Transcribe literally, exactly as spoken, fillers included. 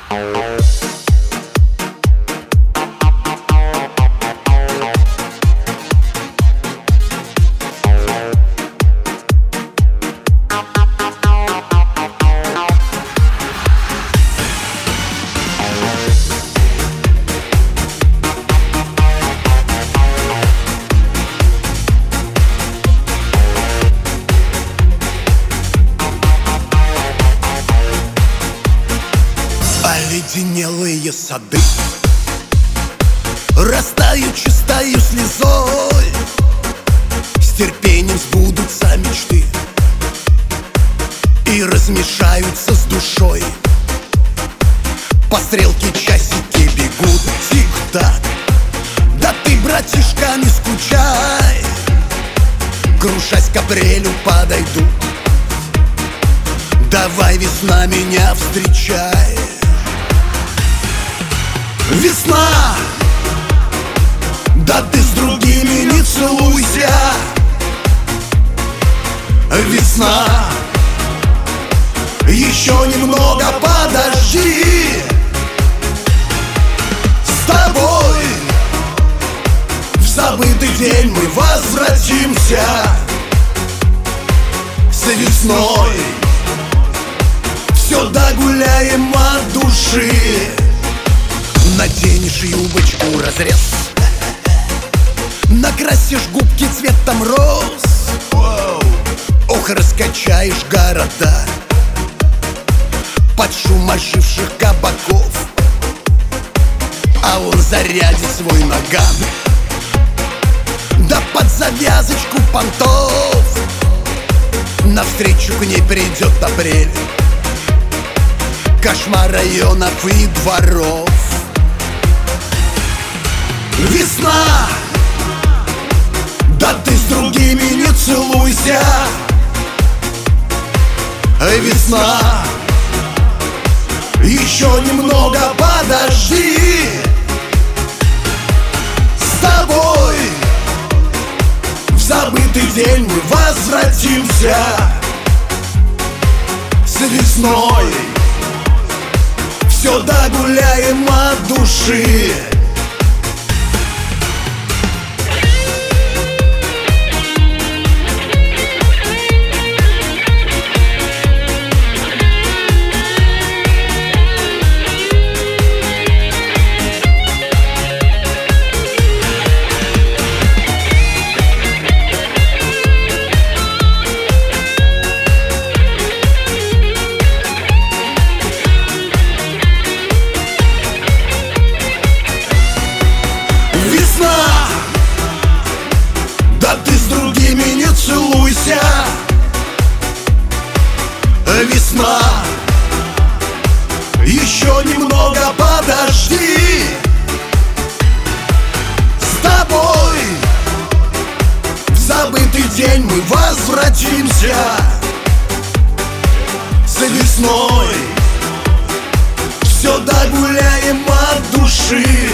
Оледенелые сады растают чистою слезой, с терпением сбудутся мечты и размешаются с душой. По стрелке часики бегут тик-так. Да ты, братишка, не скучай, кружась к апрелю подойду. Давай, весна, меня встречай. Весна, да ты с другими не целуйся. Весна, еще немного подожди. С тобой в забытый день мы возвратимся. С весной все догуляем от души. Наденешь юбочку разрез, накрасишь губки цветом роз. Ох, раскачаешь города под шум оживших кабаков. А он зарядит свой наган, да под завязочку понтов. Навстречу к ней придет апрель, кошмар районов и дворов. Весна, да ты с другими не целуйся. Весна, еще немного подожди. С тобой в забытый день мы возвратимся. С весной все догуляем от души. Да ты с другими не целуйся. Весна, еще немного подожди. С тобой в забытый день мы возвратимся. С весной все догуляем от души.